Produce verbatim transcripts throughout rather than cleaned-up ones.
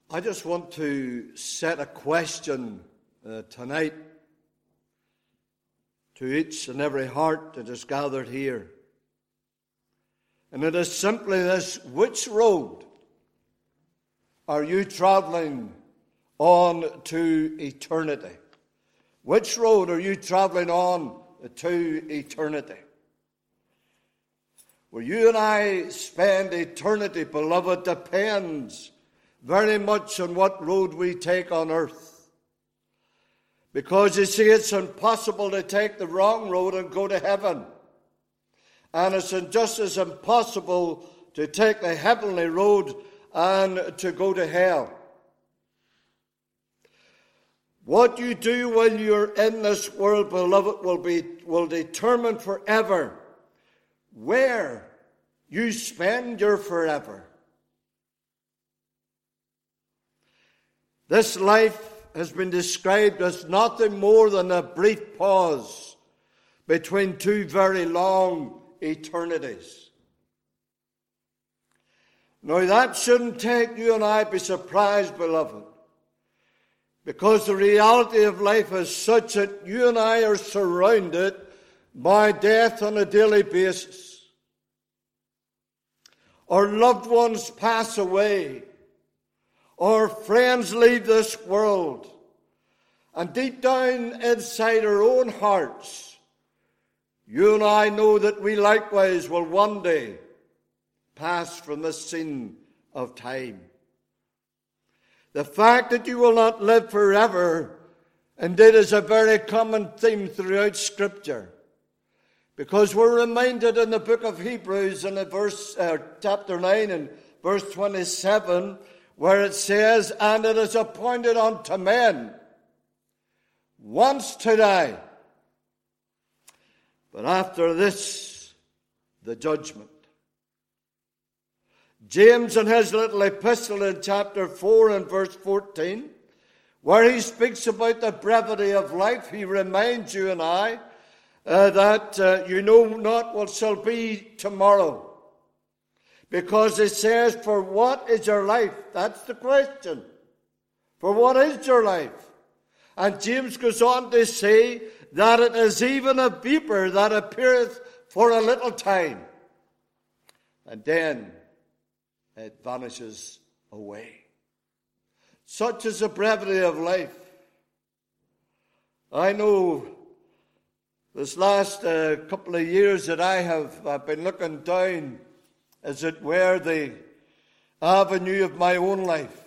I just want to set a question uh, tonight to each and every heart that is gathered here. And it is simply this: which road are you traveling on to eternity? Which road are you traveling on to eternity? Where you and I spend eternity, beloved, depends very much on what road we take on earth. Because you see, it's impossible to take the wrong road and go to heaven. And it's just as impossible to take the heavenly road and to go to hell. What you do when you're in this world, beloved, will be will determine forever where you spend your forever. This life has been described as nothing more than a brief pause between two very long eternities. Now, that shouldn't take you and I be surprised, beloved, because the reality of life is such that you and I are surrounded by death on a daily basis. Our loved ones pass away. Our friends leave this world. And deep down inside our own hearts, you and I know that we likewise will one day pass from this scene of time. The fact that you will not live forever, indeed, is a very common theme throughout Scripture. Because we're reminded in the book of Hebrews, in the verse, uh, chapter nine and verse twenty-seven, where it says, "And it is appointed unto men once to die, but after this, the judgment." James, in his little epistle in chapter four and verse fourteen, where he speaks about the brevity of life, he reminds you and I uh, that uh, you know not what shall be tomorrow. Because it says, for what is your life? That's the question. For what is your life? And James goes on to say that it is even a vapor that appeareth for a little time, and then it vanishes away. Such is the brevity of life. I know this last uh, couple of years that I have uh, been looking down, as it were, the avenue of my own life.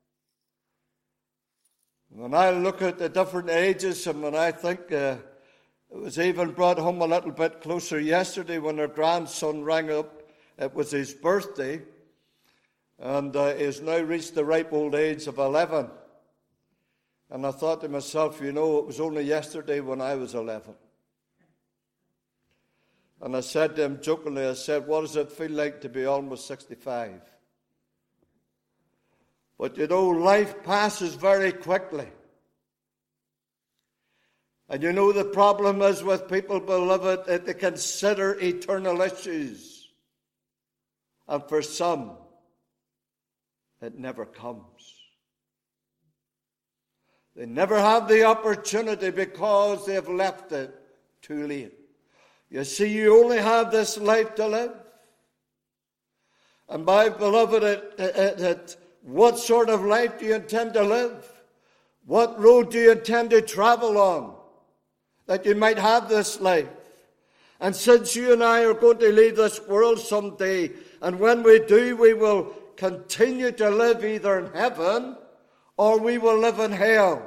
When I look at the different ages, and when I think uh, it was even brought home a little bit closer yesterday when our grandson rang up, it was his birthday, and uh, he has now reached the ripe old age of eleven. And I thought to myself, you know, it was only yesterday when I was eleven. And I said to him jokingly, I said, what does it feel like to be almost sixty-five? But you know, life passes very quickly. And you know, the problem is with people, beloved, that they consider eternal issues. And for some, it never comes. They never have the opportunity because they have left it too late. You see, you only have this life to live. And my beloved, it, it, it, what sort of life do you intend to live? What road do you intend to travel on that you might have this life? And since you and I are going to leave this world someday, and when we do, we will continue to live either in heaven or we will live in hell.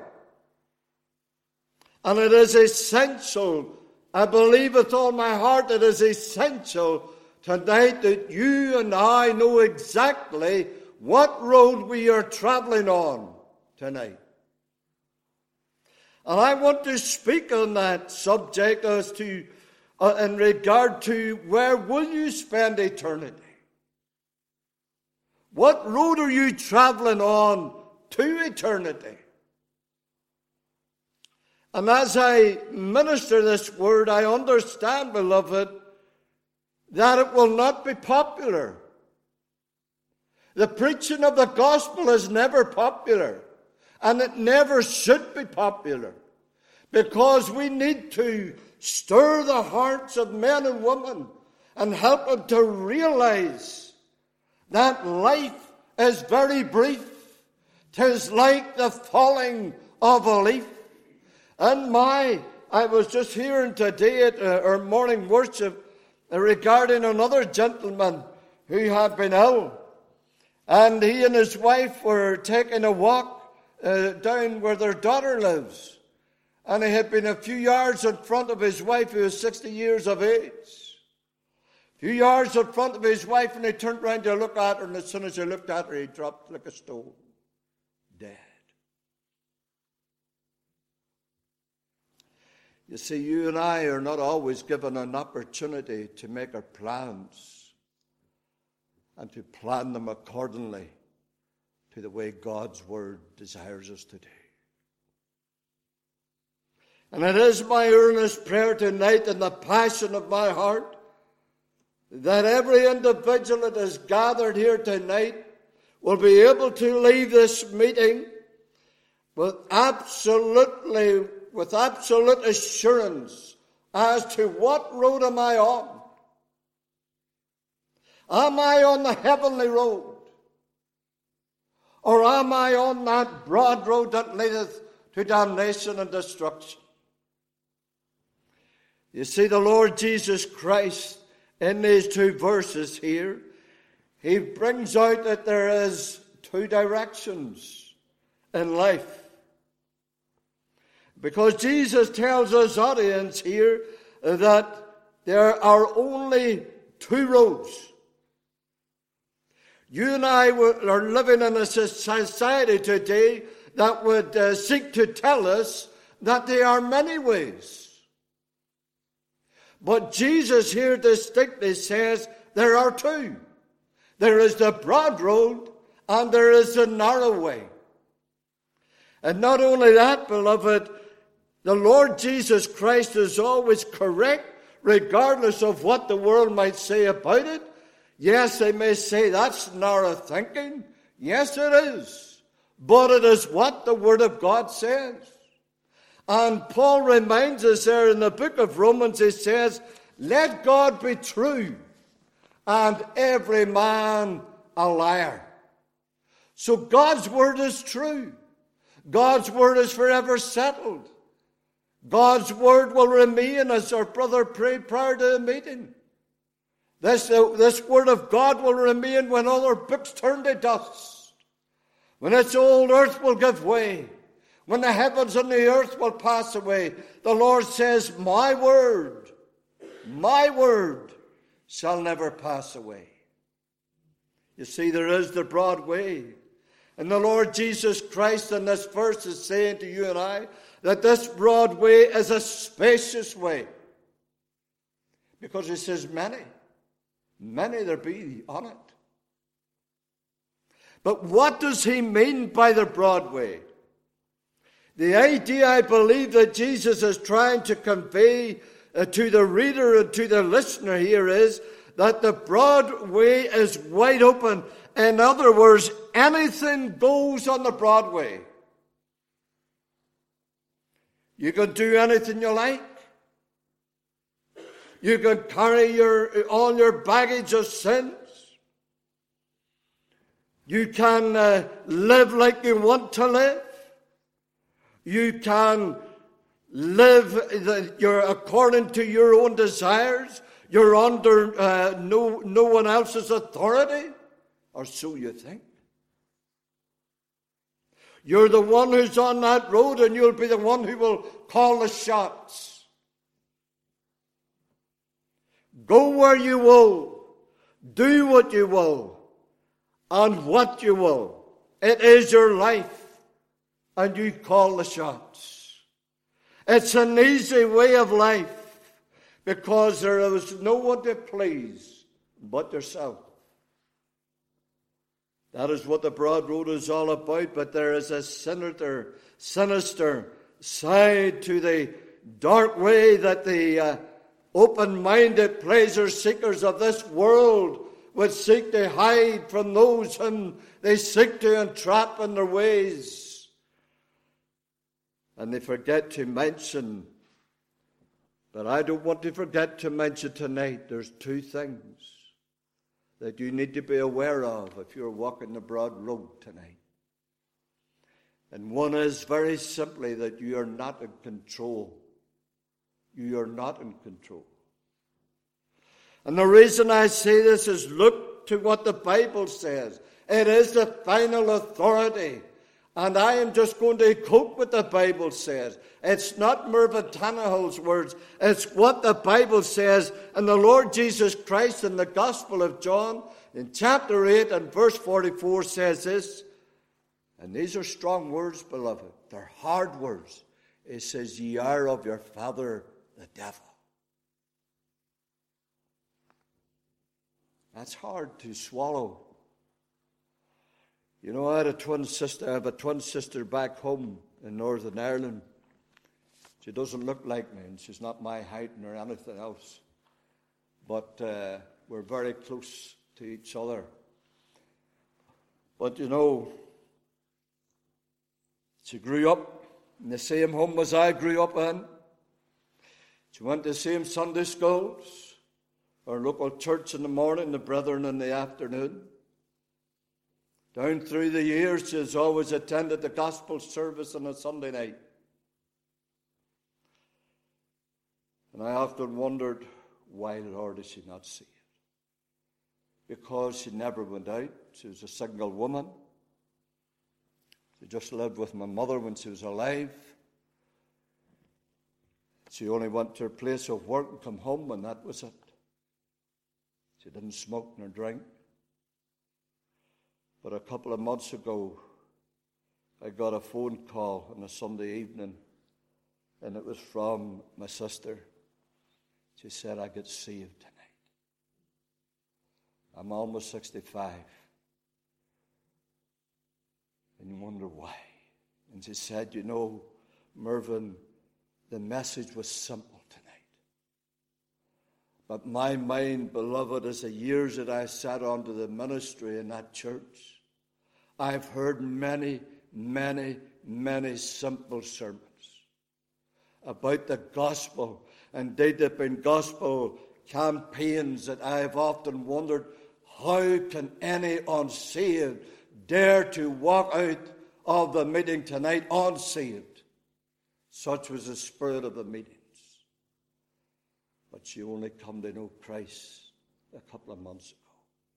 And it is essential, I believe with all my heart, it is essential tonight that you and I know exactly what road we are traveling on tonight. And I want to speak on that subject as to, uh, in regard to where will you spend eternity? What road are you traveling on to eternity? And as I minister this word, I understand, beloved, that it will not be popular. The preaching of the gospel is never popular, and it never should be popular, because we need to stir the hearts of men and women and help them to realize that life is very brief. 'Tis like the falling of a leaf. And my, I was just hearing today at uh, our morning worship uh, regarding another gentleman who had been ill. And he and his wife were taking a walk uh, down where their daughter lives. And he had been a few yards in front of his wife, who was sixty years of age. A few yards in front of his wife, and he turned around to look at her, and as soon as he looked at her, he dropped like a stone, dead. You see, you and I are not always given an opportunity to make our plans and to plan them accordingly to the way God's Word desires us to do. And it is my earnest prayer tonight and the passion of my heart that every individual that is gathered here tonight will be able to leave this meeting with absolutely, with absolute assurance as to what road am I on. Am I on the heavenly road? Or am I on that broad road that leadeth to damnation and destruction? You see, the Lord Jesus Christ, in these two verses here, he brings out that there is two directions in life. Because Jesus tells his audience here that there are only two roads. You and I are living in a society today that would uh, seek to tell us that there are many ways. But Jesus here distinctly says there are two. There is the broad road and there is the narrow way. And not only that, beloved, the Lord Jesus Christ is always correct, regardless of what the world might say about it. Yes, they may say that's narrow thinking. Yes, it is. But it is what the Word of God says. And Paul reminds us there in the book of Romans, he says, let God be true and every man a liar. So God's Word is true. God's Word is forever settled. God's Word will remain, as our brother prayed prior to the meeting. This, uh, this Word of God will remain when other books turn to dust. When its old earth will give way. When the heavens and the earth will pass away. The Lord says, my word, my word shall never pass away. You see, there is the broad way. And the Lord Jesus Christ in this verse is saying to you and I that this broad way is a spacious way. Because he says many, many there be on it. But what does he mean by the broad way? The idea, I believe, that Jesus is trying to convey uh, to the reader and to the listener here is that the broad way is wide open. In other words, anything goes on the broad way. You can do anything you like. You can carry your, all your baggage of sins. You can uh, live like you want to live. You can live the, you're according to your own desires. You're under uh, no, no one else's authority, or so you think. You're the one who's on that road, and you'll be the one who will call the shots. Go where you will. Do what you will. And what you will. It is your life. And you call the shots. It's an easy way of life because there is no one to please but yourself. That is what the broad road is all about, but there is a sinister, sinister side to the dark way that the uh, open-minded pleasure seekers of this world which seek to hide from those whom they seek to entrap in their ways. And they forget to mention, but I don't want to forget to mention tonight, there's two things that you need to be aware of if you're walking the broad road tonight. And one is very simply that you are not in control. You are not in control. And the reason I say this is look to what the Bible says. It is the final authority. And I am just going to quote what the Bible says. It's not Mervyn Tannehill's words. It's what the Bible says. And the Lord Jesus Christ in the Gospel of John in chapter eight and verse forty-four says this. And these are strong words, beloved. They're hard words. It says, ye are of your father, the devil. That's hard to swallow. You know, I had a twin sister. I have a twin sister back home in Northern Ireland. She doesn't look like me, and she's not my height or anything else. But uh, we're very close to each other. But you know, she grew up in the same home as I grew up in. She went to the same Sunday schools, our local church in the morning, the brethren in the afternoon. Down through the years, she has always attended the gospel service on a Sunday night. And I often wondered, why, Lord, is she not saved? Because she never went out. She was a single woman. She just lived with my mother when she was alive. She only went to her place of work and come home, and that was it. She didn't smoke nor drink. But a couple of months ago, I got a phone call on a Sunday evening, and it was from my sister. She said, I get saved tonight. I'm almost sixty-five. And you wonder why. And she said, you know, Mervyn, the message was simple tonight. But my mind, beloved, as the years that I sat under the ministry in that church, I've heard many, many, many simple sermons about the gospel. Indeed, there have been gospel campaigns that I have often wondered, how can any unsaved dare to walk out of the meeting tonight unsaved? Such was the spirit of the meetings. But she only come to know Christ a couple of months ago.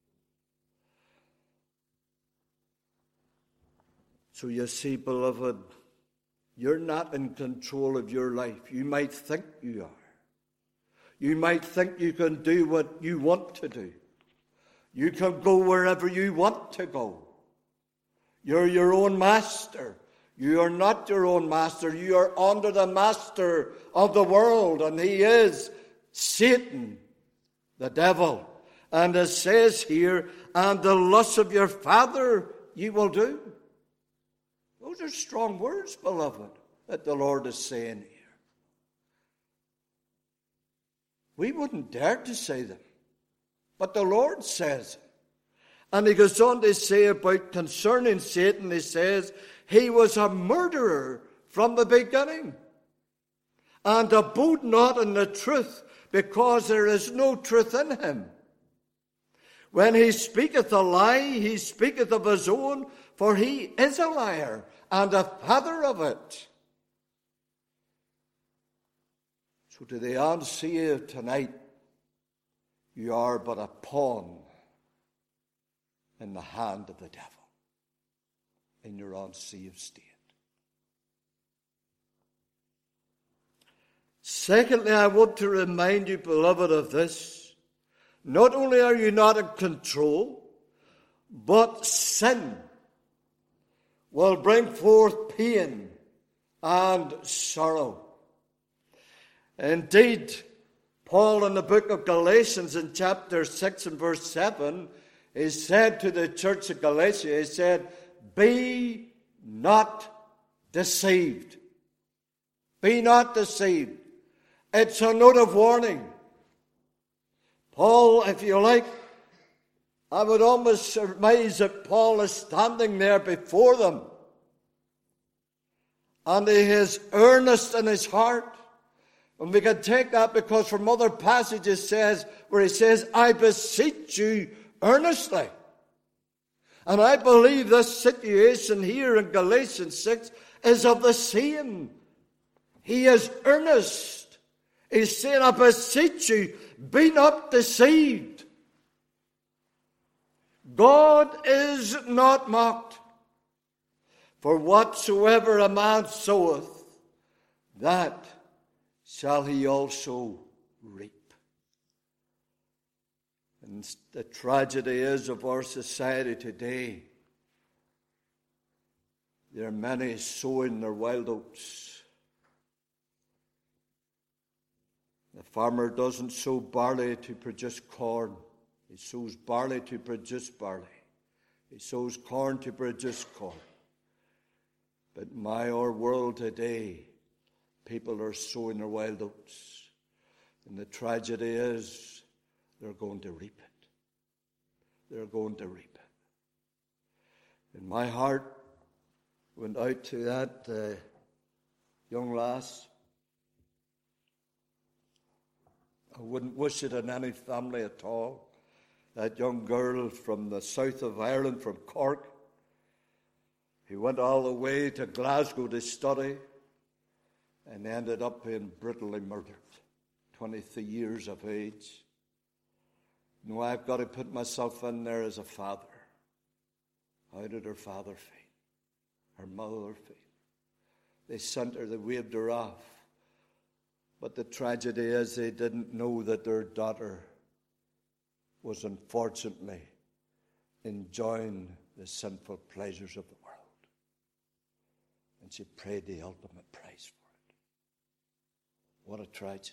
So you see, beloved, you're not in control of your life. You might think you are. You might think you can do what you want to do. You can go wherever you want to go. You're your own master. You are not your own master. You are under the master of the world, and he is Satan, the devil. And it says here, and the lust of your father you will do. Those are strong words, beloved, that the Lord is saying here. We wouldn't dare to say them, but the Lord says it. And he goes on to say about concerning Satan, he says, he was a murderer from the beginning, and abode not in the truth, because there is no truth in him. When he speaketh a lie, he speaketh of his own, for he is a liar, and a father of it. So to the unsaved tonight, you are but a pawn in the hand of the devil in your unsaved state. Secondly, I want to remind you, beloved, of this. Not only are you not in control, but sin will bring forth pain and sorrow. Indeed, Paul in the book of Galatians in chapter six and verse seven, he said to the church of Galatia, he said, be not deceived. Be not deceived. It's a note of warning. Paul, if you like, I would almost surmise that Paul is standing there before them, and he is earnest in his heart. And we can take that because from other passages says where he says, I beseech you earnestly. And I believe this situation here in Galatians six is of the same. He is earnest. He's saying, I beseech you, be not deceived. God is not mocked. For whatsoever a man soweth, that shall he also reap. And the tragedy is of our society today, there are many sowing their wild oats. The farmer doesn't sow barley to produce corn. He sows barley to produce barley. He sows corn to produce corn. But in my our world today, people are sowing their wild oats. And the tragedy is they're going to reap it. They're going to reap it. And my heart went out to that uh, young lass. I wouldn't wish it on any family at all. That young girl from the south of Ireland, from Cork, he went all the way to Glasgow to study and ended up being brutally murdered, twenty-three years of age. No, I've got to put myself in there as a father. How did her father feel? Her mother feel? They sent her, they waved her off. But the tragedy is they didn't know that their daughter was unfortunately enjoying the sinful pleasures of the world. And she paid the ultimate price for it. What a tragedy.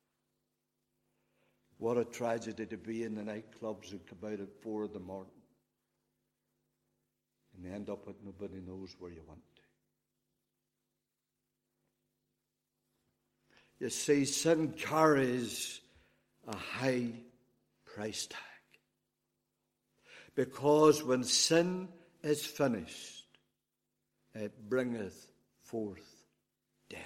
What a tragedy to be in the nightclubs and come out at four in the morning and end up with nobody knows where you went to. You see, sin carries a high price tag. Because when sin is finished, it bringeth forth death.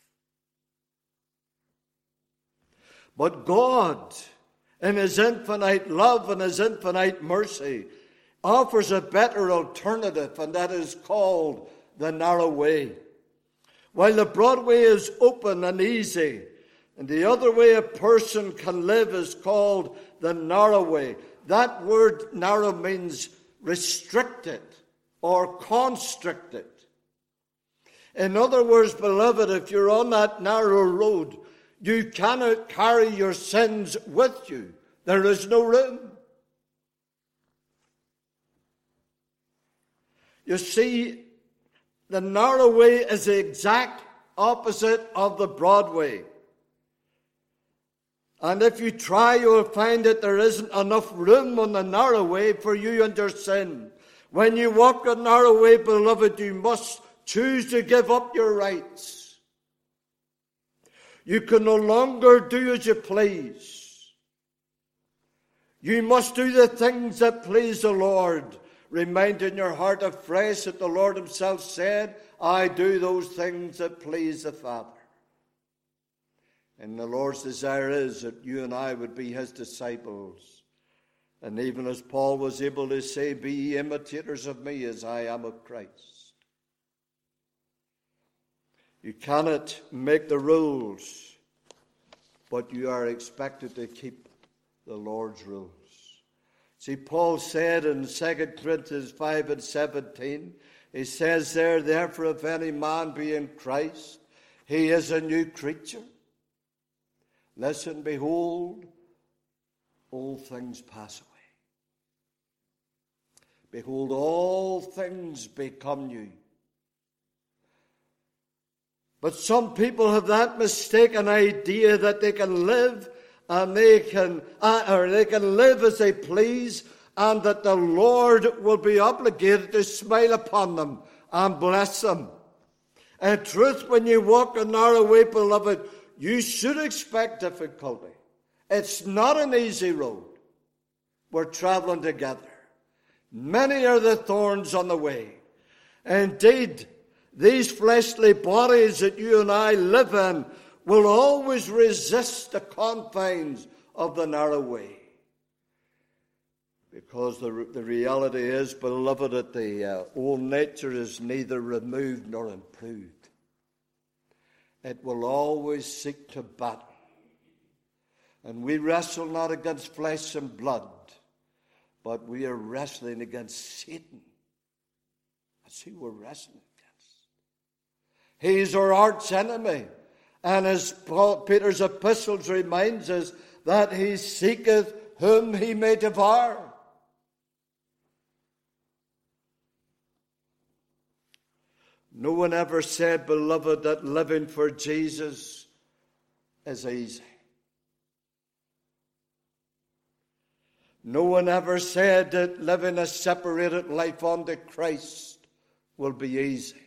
But God, in his infinite love and his infinite mercy, offers a better alternative, and that is called the narrow way. While the broad way is open and easy, and the other way a person can live is called the narrow way. That word narrow means restricted or constricted. In other words, beloved, if you're on that narrow road, you cannot carry your sins with you. There is no room. You see, the narrow way is the exact opposite of the broad way. And if you try, you'll find that there isn't enough room on the narrow way for you and your sin. When you walk the narrow way, beloved, you must choose to give up your rights. You can no longer do as you please. You must do the things that please the Lord. Reminding your heart afresh that the Lord himself said, I do those things that please the Father. And the Lord's desire is that you and I would be his disciples. And even as Paul was able to say, be ye imitators of me as I am of Christ. You cannot make the rules, but you are expected to keep the Lord's rules. See, Paul said in Second Corinthians five and seventeen, he says there, therefore if any man be in Christ, he is a new creature. Listen, behold, all things pass away. Behold, all things become new. But some people have that mistaken idea that they can live and they can, uh, or they can live as they please, and that the Lord will be obligated to smile upon them and bless them. In truth, when you walk a narrow way, beloved, you should expect difficulty. It's not an easy road. we're traveling together. Many are the thorns on the way. Indeed, these fleshly bodies that you and I live in will always resist the confines of the narrow way. Because the, the reality is, beloved, that the uh, old nature is neither removed nor improved. It will always seek to battle. And we wrestle not against flesh and blood, but we are wrestling against Satan. That's who we're wrestling against. He's our arch enemy. And as Paul, Peter's epistles reminds us, that he seeketh whom he may devour. No one ever said, beloved, that living for Jesus is easy. No one ever said that living a separated life unto Christ will be easy.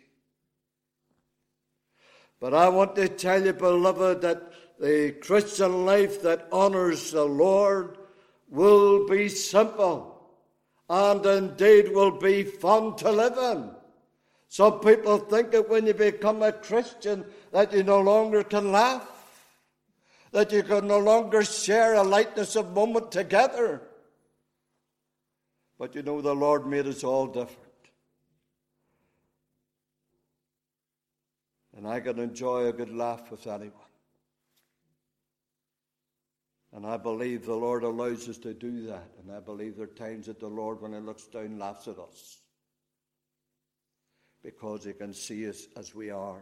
But I want to tell you, beloved, that the Christian life that honors the Lord will be simple and indeed will be fun to live in. Some people think that when you become a Christian that you no longer can laugh, that you can no longer share a lightness of moment together. But you know, the Lord made us all different. And I can enjoy a good laugh with anyone. And I believe the Lord allows us to do that. And I believe there are times that the Lord, when he looks down, laughs at us. Because he can see us as we are.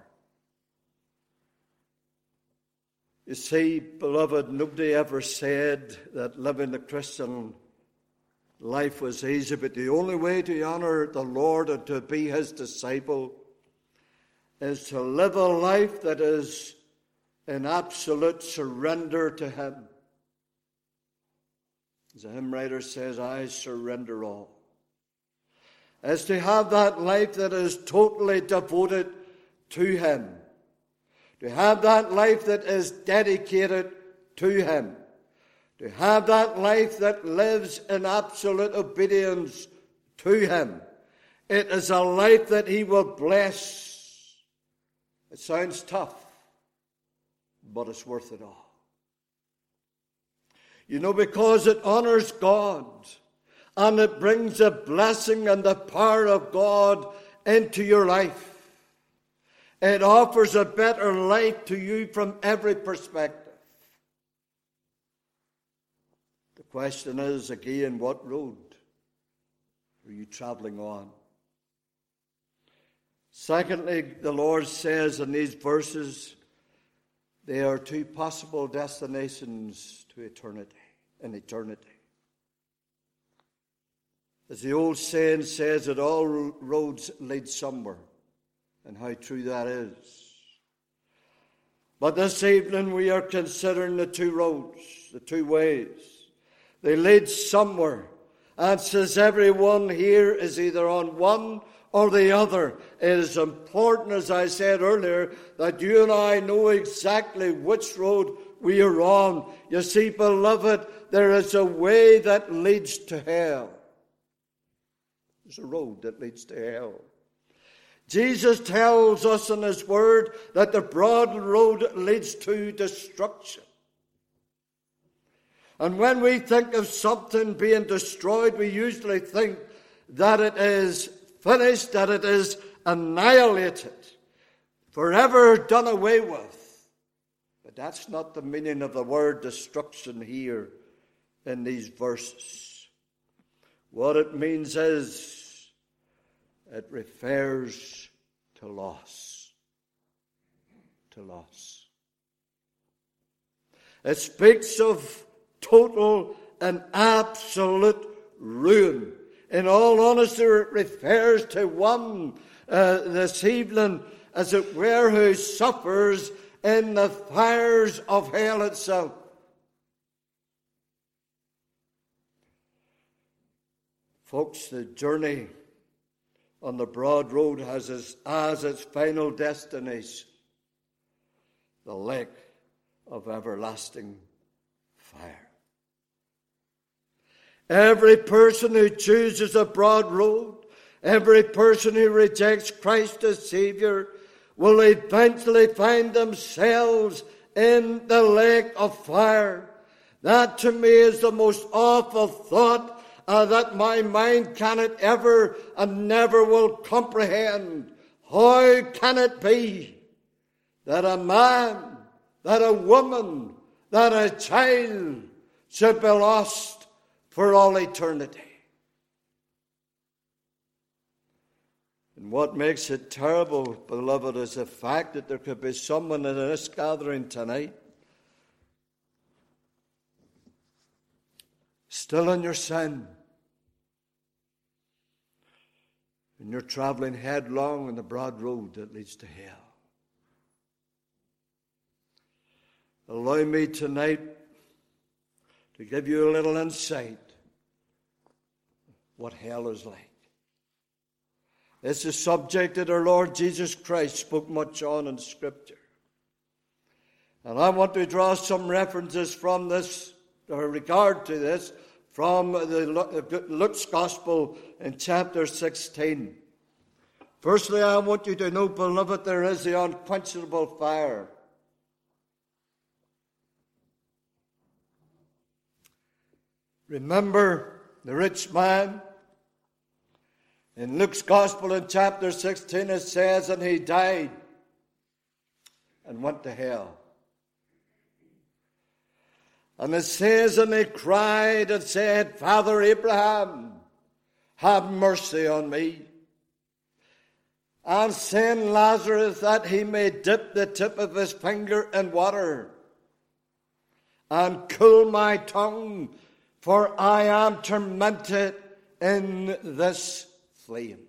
You see, beloved, nobody ever said that living the Christian life was easy, but the only way to honor the Lord and to be his disciple is to live a life that is in absolute surrender to him. As a hymn writer says, I surrender all. Is to have that life that is totally devoted to him. To have that life that is dedicated to him. To have that life that lives in absolute obedience to him. It is a life that he will bless. It sounds tough, but it's worth it all. You know, because it honors God. And it brings the blessing and the power of God into your life. It offers a better life to you from every perspective. The question is, again, what road are you traveling on? Secondly, the Lord says in these verses, there are two possible destinations to eternity, in eternity. As the old saying says, that all roads lead somewhere, and how true that is. But this evening we are considering the two roads, the two ways. They lead somewhere, and since everyone here is either on one or the other, it is important, as I said earlier, that you and I know exactly which road we are on. You see, beloved, there is a way that leads to hell. There's a road that leads to hell. Jesus tells us in his word that the broad road leads to destruction. And when we think of something being destroyed, we usually think that it is finished, that it is annihilated, forever done away with. But that's not the meaning of the word destruction here in these verses. What it means is, it refers to loss. To loss. It speaks of total and absolute ruin. In all honesty, it refers to one uh, this evening, as it were, who suffers in the fires of hell itself. Folks, the journey on the broad road has as, as its final destination the lake of everlasting fire. Every person who chooses a broad road, every person who rejects Christ as Savior, will eventually find themselves in the lake of fire. That to me is the most awful thought uh, that my mind cannot ever and never will comprehend. How can it be that a man, that a woman, that a child should be lost for all eternity? And what makes it terrible, beloved, is the fact that there could be someone in this gathering tonight still in your sin, and you're traveling headlong on the broad road that leads to hell. Allow me tonight to give you a little insight what hell is like. It's a subject that our Lord Jesus Christ spoke much on in Scripture. And I want to draw some references from this, or regard to this, from the Luke's Gospel in chapter sixteen. Firstly, I want you to know, beloved, there is the unquenchable fire. Remember the rich man? In Luke's Gospel in chapter sixteen it says, and he died and went to hell. And it says, and he cried and said, Father Abraham, have mercy on me, and send Lazarus that he may dip the tip of his finger in water and cool my tongue, for I am tormented in this flame.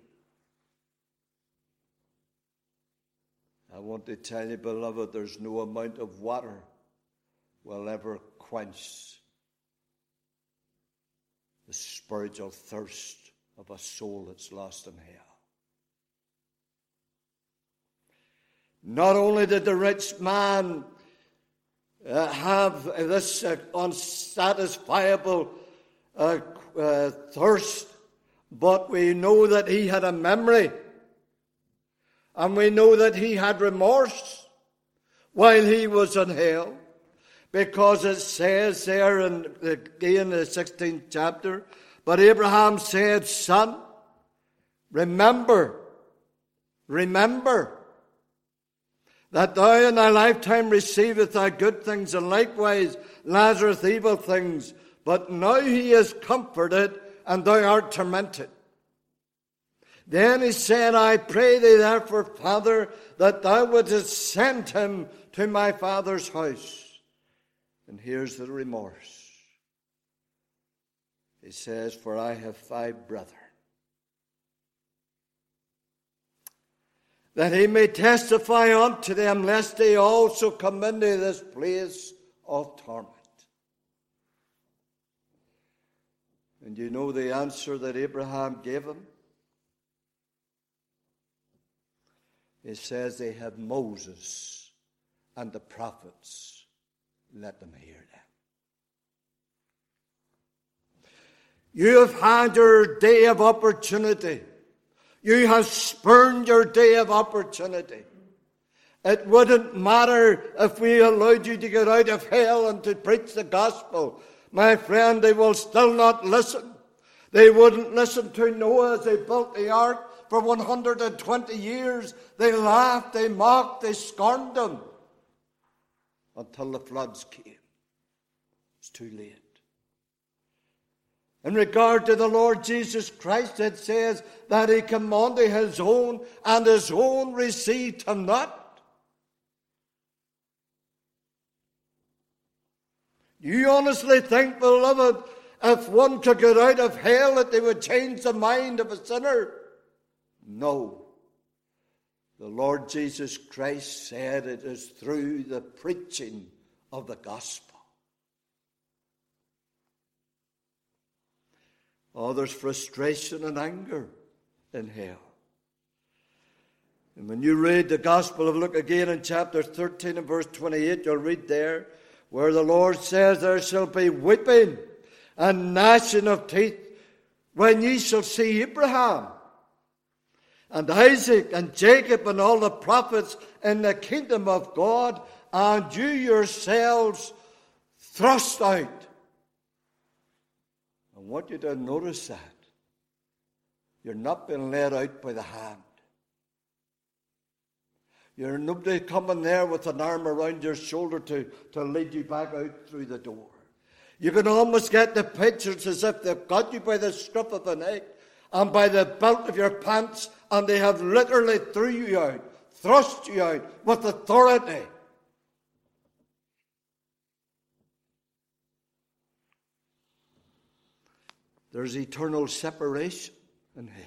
I want to tell you, beloved, there's no amount of water will ever quench the spiritual thirst of a soul that's lost in hell. Not only did the rich man uh, have this uh, unsatisfiable uh, uh, thirst, but we know that he had a memory, and we know that he had remorse while he was in hell. Because it says there in again the sixteenth chapter, but Abraham said, Son, remember, remember, that thou in thy lifetime receivest thy good things, and likewise Lazarus evil things. But now he is comforted, and thou art tormented. Then he said, I pray thee therefore, Father, that thou wouldest send him to my father's house. And here's the remorse. He says, for I have five brethren, that he may testify unto them, lest they also come into this place of torment. And you know the answer that Abraham gave him? He says, they have Moses and the prophets. Let them hear them. You have had your day of opportunity. You have spurned your day of opportunity. It wouldn't matter if we allowed you to get out of hell and to preach the gospel. My friend, they will still not listen. They wouldn't listen to Noah as they built the ark for one hundred twenty years. They laughed, they mocked, they scorned him. Until the floods came. It's too late. In regard to the Lord Jesus Christ, it says that he commanded his own, and his own received him not. Do you honestly think, beloved, if one could get out of hell, that they would change the mind of a sinner? No. The Lord Jesus Christ said it is through the preaching of the gospel. Oh, there's frustration and anger in hell. And when you read the Gospel of Luke again in chapter thirteen and verse twenty-eight, you'll read there where the Lord says there shall be weeping and gnashing of teeth, when ye shall see Abraham and Isaac and Jacob and all the prophets in the kingdom of God, and you yourselves thrust out. I want you to notice that. You're not being led out by the hand. You're nobody coming there with an arm around your shoulder to, to lead you back out through the door. You can almost get the pictures as if they've got you by the scruff of the neck and by the belt of your pants, and they have literally threw you out, thrust you out with authority. There's eternal separation in hell.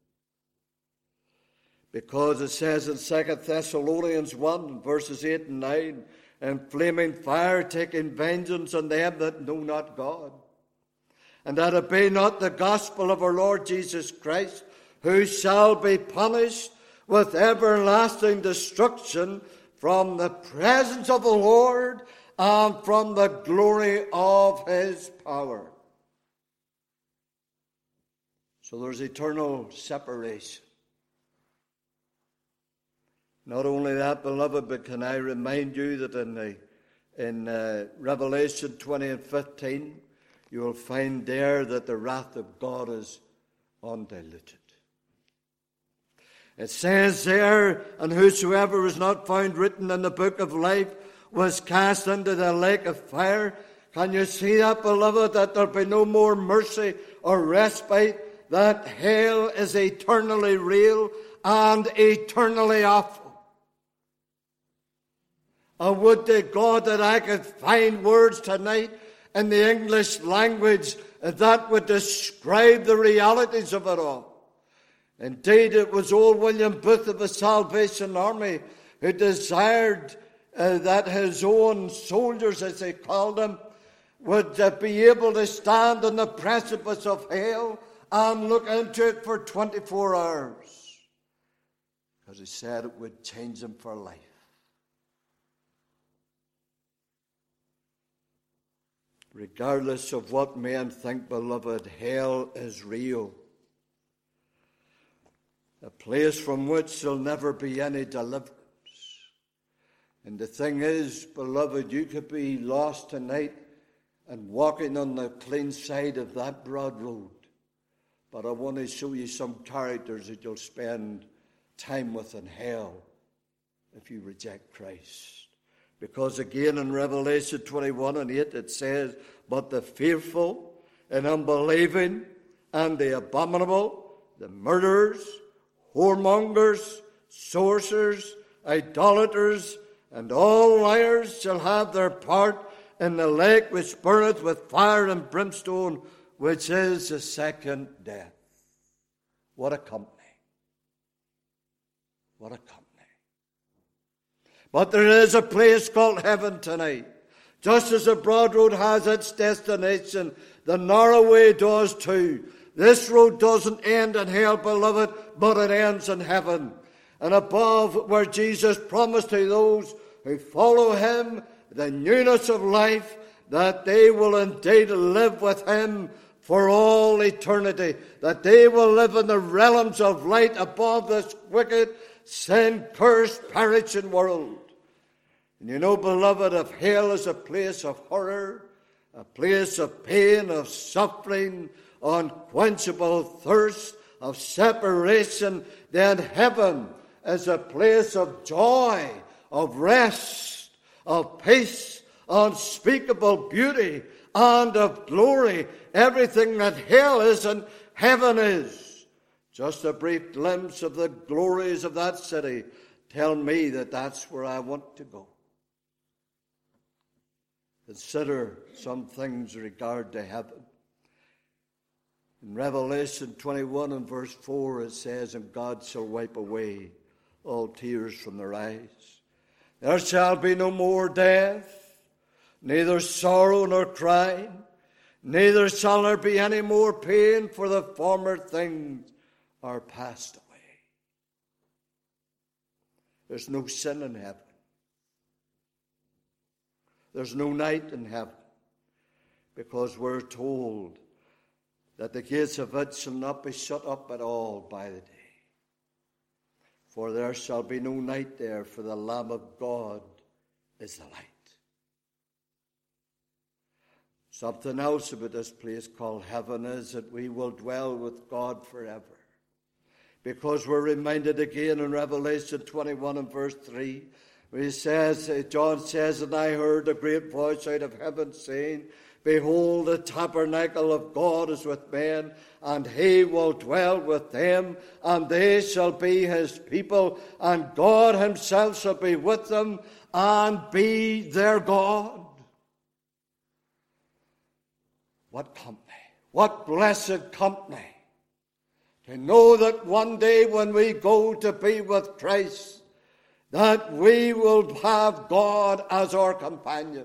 Because it says in Second Thessalonians one, verses eight and nine, and flaming fire taking vengeance on them that know not God, and that obey not the gospel of our Lord Jesus Christ, who shall be punished with everlasting destruction from the presence of the Lord and from the glory of his power. So there's eternal separation. Not only that, beloved, but can I remind you that in the in uh, Revelation twenty and fifteen, you will find there that the wrath of God is undiluted. It says there, and whosoever was not found written in the book of life was cast into the lake of fire. Can you see that, beloved, that there'll be no more mercy or respite, that hell is eternally real and eternally awful? I would to God that I could find words tonight in the English language that would describe the realities of it all. Indeed, it was old William Booth of the Salvation Army who desired uh, that his own soldiers, as they called them, would uh, be able to stand on the precipice of hell and look into it for twenty-four hours. Because he said it would change them for life. Regardless of what men think, beloved, hell is real. A place from which there'll never be any deliverance. And the thing is, beloved, you could be lost tonight and walking on the clean side of that broad road. But I want to show you some characters that you'll spend time with in hell if you reject Christ. Because again in Revelation twenty-one and eight it says, but the fearful and unbelieving and the abominable, the murderers, whoremongers, sorcerers, idolaters, and all liars shall have their part in the lake which burneth with fire and brimstone, which is the second death. What a company. What a company. But there is a place called heaven tonight. Just as the broad road has its destination, the narrow way does too. This road doesn't end in hell, beloved, but it ends in heaven. And above, where Jesus promised to those who follow him the newness of life, that they will indeed live with him for all eternity, that they will live in the realms of light above this wicked, sin-cursed, perishing world. And you know, beloved, if hell is a place of horror, a place of pain, of suffering, unquenchable thirst, of separation, then heaven is a place of joy, of rest, of peace, unspeakable beauty, and of glory. Everything that hell is and heaven is. Just a brief glimpse of the glories of that city tell me that that's where I want to go. Consider some things in regard to heaven. In Revelation twenty-one and verse four it says, and God shall wipe away all tears from their eyes. There shall be no more death, neither sorrow nor crying, neither shall there be any more pain, for the former things are passed away. There's no sin in heaven. There's no night in heaven. because we're told that the gates of it shall not be shut up at all by the day. For there shall be no night there, for the Lamb of God is the light. Something else about this place called heaven is that we will dwell with God forever. Because we're reminded again in Revelation twenty-one and verse three, where he says, John says, and I heard a great voice out of heaven saying, behold, the tabernacle of God is with men, and he will dwell with them, and they shall be his people, and God himself shall be with them, and be their God. What company, what blessed company, to know that one day when we go to be with Christ, that we will have God as our companion.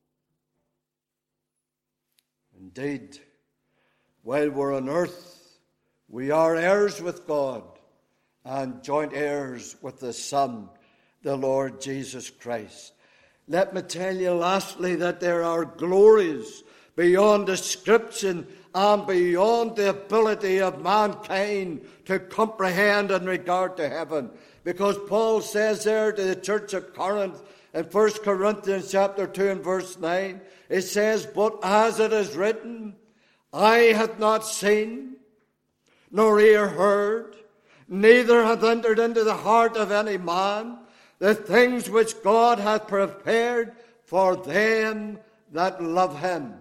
Indeed, while we're on earth, we are heirs with God and joint heirs with the Son, the Lord Jesus Christ. Let me tell you lastly that there are glories beyond description and beyond the ability of mankind to comprehend in regard to heaven. Because Paul says there to the church of Corinth in First Corinthians chapter two and verse nine, it says, but as it is written, eye hath not seen, nor ear heard, neither hath entered into the heart of any man the things which God hath prepared for them that love him.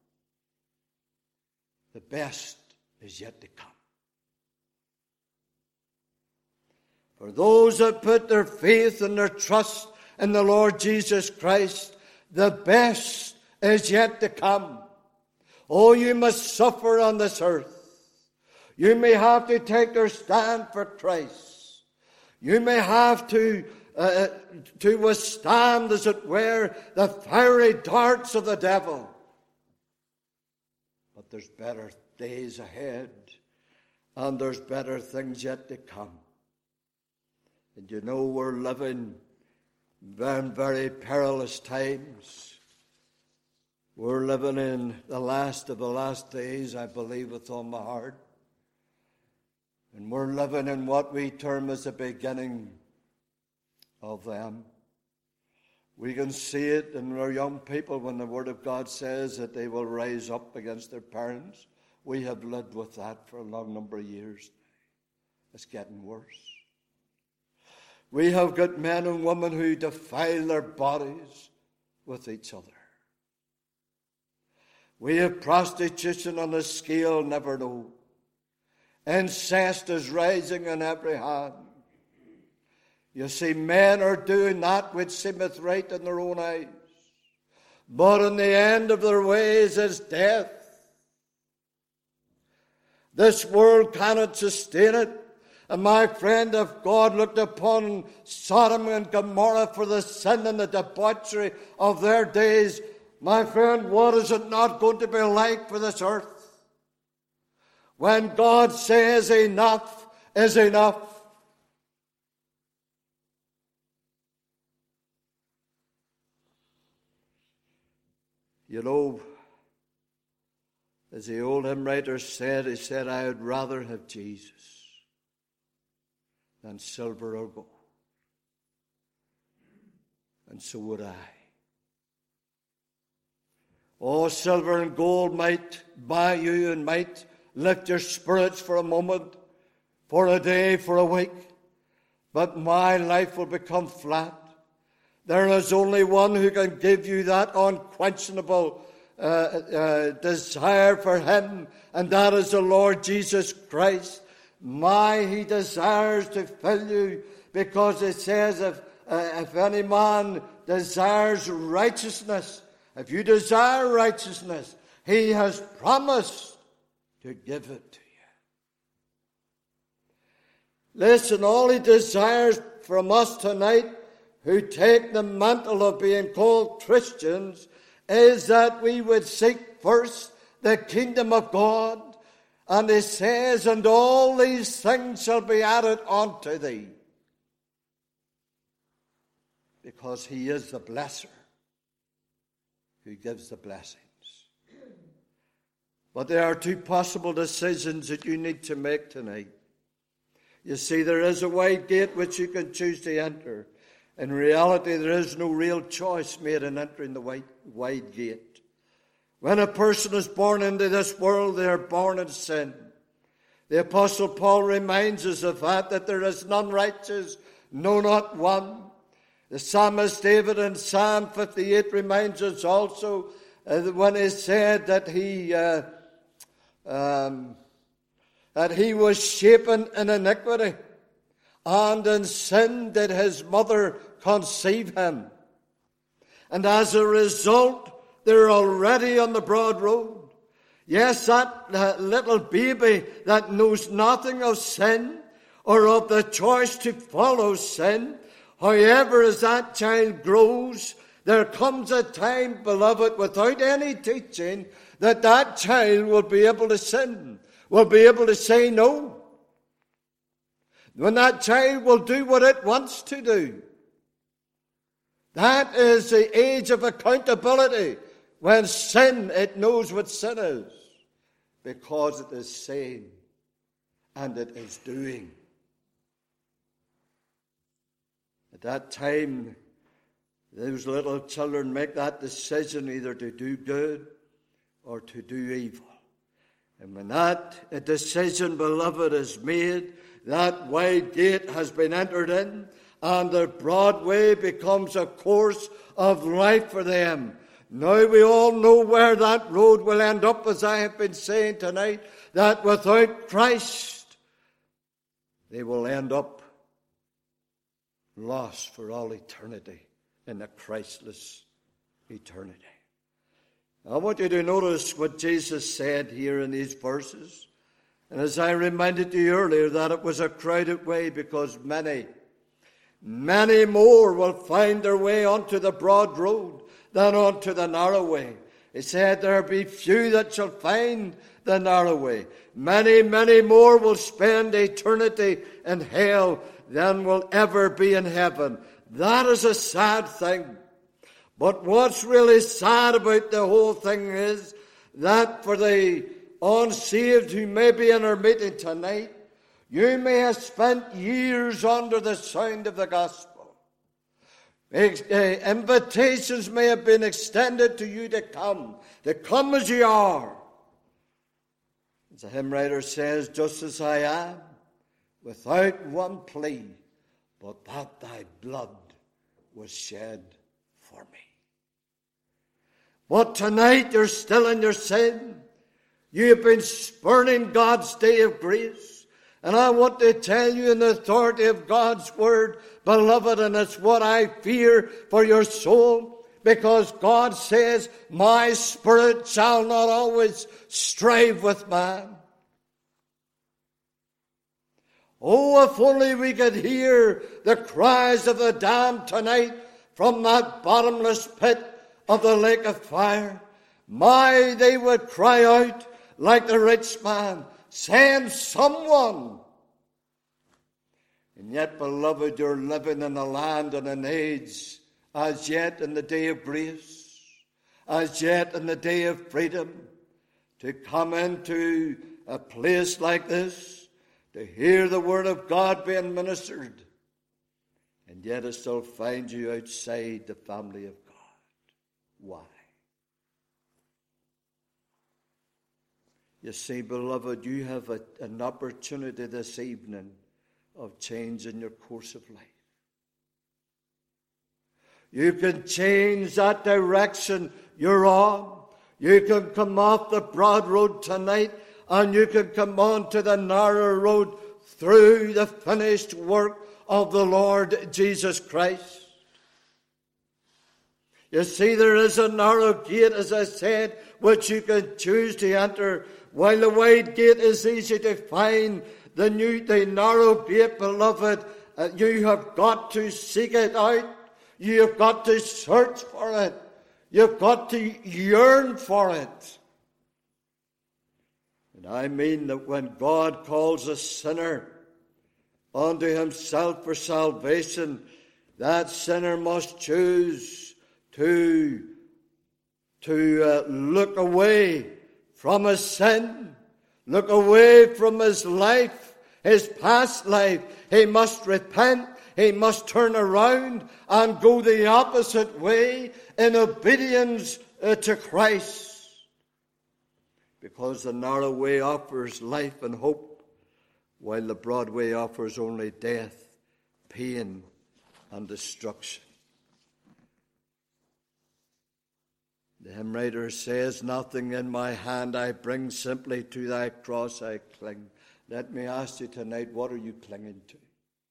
The best is yet to come. For those that put their faith and their trust in the Lord Jesus Christ, the best is yet to come. Oh, you must suffer on this earth. You may have to take your stand for Christ. You may have to, uh, to withstand, as it were, the fiery darts of the devil. But there's better days ahead, and there's better things yet to come. And you know we're living very, very perilous times. We're living in the last of the last days, I believe with all my heart. And we're living in what we term as the beginning of them. We can see it in our young people when the Word of God says that they will rise up against their parents. We have lived with that for a long number of years. It's getting worse. We have got men and women who defile their bodies with each other. We have prostitution on a scale never known. Incest is rising on every hand. You see, men are doing that which seemeth right in their own eyes, but in the end of their ways is death. This world cannot sustain it. And my friend, if God looked upon Sodom and Gomorrah for the sin and the debauchery of their days, my friend, what is it not going to be like for this earth? When God says enough is enough. You know, as the old hymn writer said, he said, I would rather have Jesus than silver or gold. And so would I. Oh, silver and gold might buy you and might lift your spirits for a moment, for a day, for a week, but my life will become flat. There is only one who can give you that unquenchable uh, uh, desire for him, and that is the Lord Jesus Christ. My, he desires to fill you, because it says if, uh, if any man desires righteousness, if you desire righteousness, he has promised to give it to you. Listen, all he desires from us tonight who take the mantle of being called Christians is that we would seek first the kingdom of God. And he says, and all these things shall be added unto thee. Because he is the blesser who gives the blessings. But there are two possible decisions that you need to make tonight. You see, there is a wide gate which you can choose to enter. In reality, there is no real choice made in entering the wide, wide gate. When a person is born into this world, they are born in sin. The Apostle Paul reminds us of that, that there is none righteous, no, not one. The psalmist David in Psalm fifty-eight reminds us also uh, when he said that he uh, um, that he was shapen in iniquity, and in sin did his mother conceive him. And as a result, they're already on the broad road. Yes, that uh, little baby that knows nothing of sin or of the choice to follow sin, however, as that child grows, there comes a time, beloved, without any teaching, that that child will be able to sin, will be able to say no. When that child will do what it wants to do. That is the age of accountability. When sin, it knows what sin is, because it is saying and it is doing. At that time, those little children make that decision either to do good or to do evil. And when that decision, beloved, is made, that wide gate has been entered in, and the broad way becomes a course of life for them. Now we all know where that road will end up, as I have been saying tonight, that without Christ, they will end up lost for all eternity in a Christless eternity. I want you to notice what Jesus said here in these verses. And as I reminded you earlier, that it was a crowded way, because many, many more will find their way onto the broad road than onto the narrow way. He said there be few that shall find the narrow way. Many, many more will spend eternity in hell than will ever be in heaven. That is a sad thing. But what's really sad about the whole thing is that for the unsaved who may be in our meeting tonight, you may have spent years under the sound of the gospel. Invitations may have been extended to you to come, to come as you are. As the hymn writer says, just as I am, without one plea, but that thy blood was shed for me. But tonight you're still in your sin. You have been spurning God's day of grace. And I want to tell you in the authority of God's word, beloved, and it's what I fear for your soul, because God says, my spirit shall not always strive with man. Oh, if only we could hear the cries of the damned tonight from that bottomless pit of the lake of fire. My, they would cry out like the rich man, send someone. And yet, beloved, you're living in a land and an age, as yet in the day of grace, as yet in the day of freedom, to come into a place like this, to hear the word of God being ministered, and yet it still finds you outside the family of God. Why? You see, beloved, you have a, an opportunity this evening of changing your course of life. You can change that direction you're on. You can come off the broad road tonight, and you can come on to the narrow road through the finished work of the Lord Jesus Christ. You see, there is a narrow gate, as I said, which you can choose to enter, while the wide gate is easy to find. The new, the narrow gate, beloved, uh, you have got to seek it out. You have got to search for it. You've got to yearn for it. And I mean that when God calls a sinner unto himself for salvation, that sinner must choose to, to uh, look away from his sin, look away from his life, his past life. He must repent. He must turn around and go the opposite way in obedience uh, to Christ. Because the narrow way offers life and hope, while the broad way offers only death, pain, and destruction. The hymn writer says, nothing in my hand I bring, simply to thy cross I cling. Let me ask you tonight, what are you clinging to?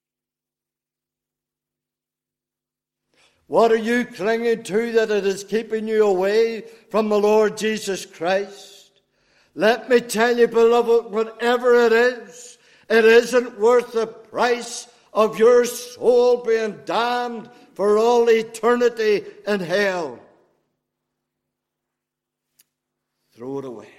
What are you clinging to that it is keeping you away from the Lord Jesus Christ? Let me tell you, beloved, whatever it is, it isn't worth the price of your soul being damned for all eternity in hell. Throw it away.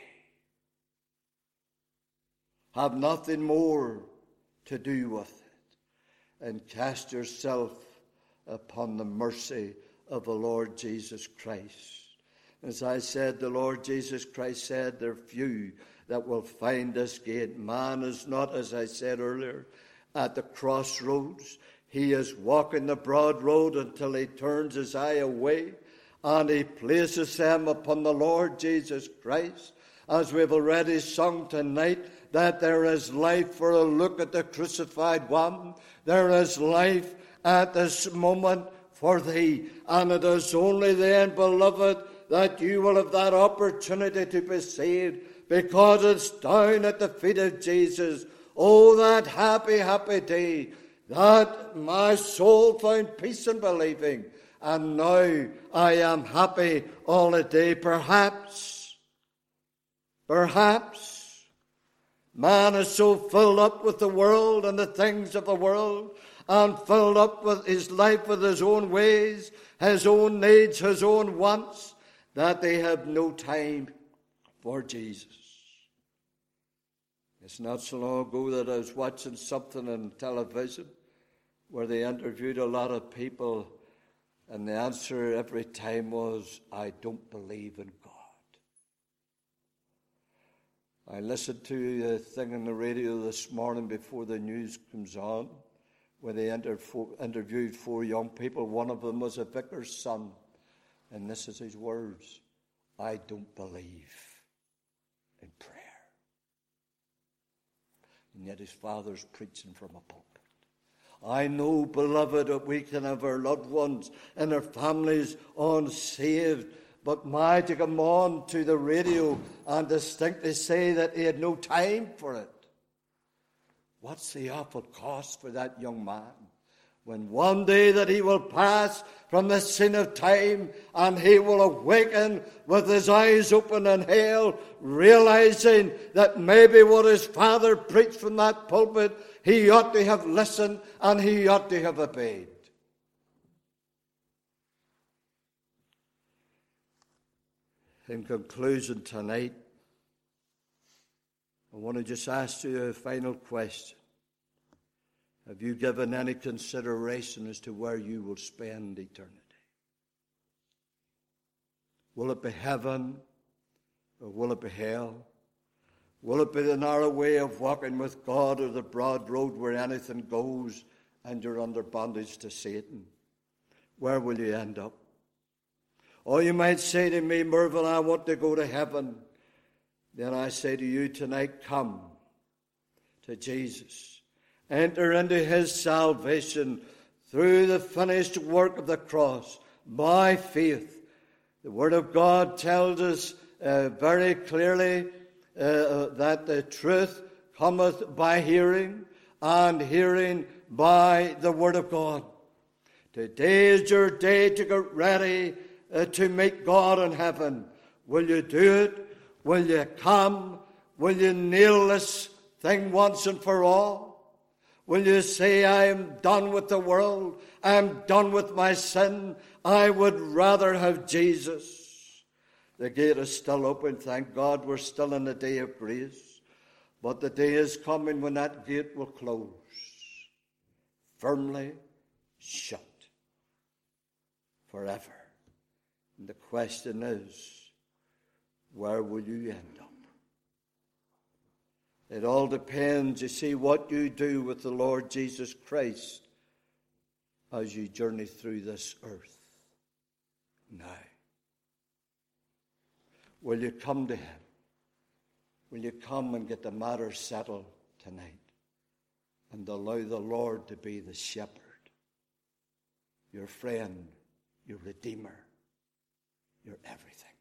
Have nothing more to do with it, and cast yourself upon the mercy of the Lord Jesus Christ. As I said, the Lord Jesus Christ said, there are few that will find this gate. Man is not, as I said earlier, at the crossroads. He is walking the broad road until he turns his eye away and he places them upon the Lord Jesus Christ. As we've already sung tonight, that there is life for a look at the crucified one. There is life at this moment for thee. And it is only then, beloved, that you will have that opportunity to be saved, because it's down at the feet of Jesus. Oh, that happy, happy day, that my soul found peace in believing, and now I am happy all the day. Perhaps, perhaps, man is so filled up with the world and the things of the world, and filled up with his life with his own ways, his own needs, his own wants, that they have no time for Jesus. It's not so long ago that I was watching something on television where they interviewed a lot of people, and the answer every time was, I don't believe in God. I listened to a thing on the radio this morning before the news comes on, where they interviewed four young people. One of them was a vicar's son. And this is his words: I don't believe in prayer. And yet his father's preaching from a pulpit. I know, beloved, that we can have our loved ones and our families unsaved, but my, to come on to the radio and distinctly say that he had no time for it. What's the awful cost for that young man? When one day that he will pass from the sin of time, and he will awaken with his eyes open in hell, realizing that maybe what his father preached from that pulpit, he ought to have listened and he ought to have obeyed. In conclusion tonight, I want to just ask you a final question. Have you given any consideration as to where you will spend eternity? Will it be heaven, or will it be hell? Will it be the narrow way of walking with God, or the broad road where anything goes and you're under bondage to Satan? Where will you end up? Or you might say to me, Mervyn, I want to go to heaven. Then I say to you tonight, come to Jesus. Enter into his salvation through the finished work of the cross by faith. The Word of God tells us uh, very clearly uh, that the truth cometh by hearing, and hearing by the Word of God. Today is your day to get ready uh, to meet God in heaven. Will you do it? Will you come? Will you nail this thing once and for all? Will you say, I am done with the world, I am done with my sin, I would rather have Jesus? The gate is still open, thank God we're still in the day of grace. But the day is coming when that gate will close, firmly shut, forever. And the question is, where will you end up? It all depends, you see, what you do with the Lord Jesus Christ as you journey through this earth. Now, will you come to him? Will you come and get the matter settled tonight and allow the Lord to be the shepherd, your friend, your redeemer, your everything?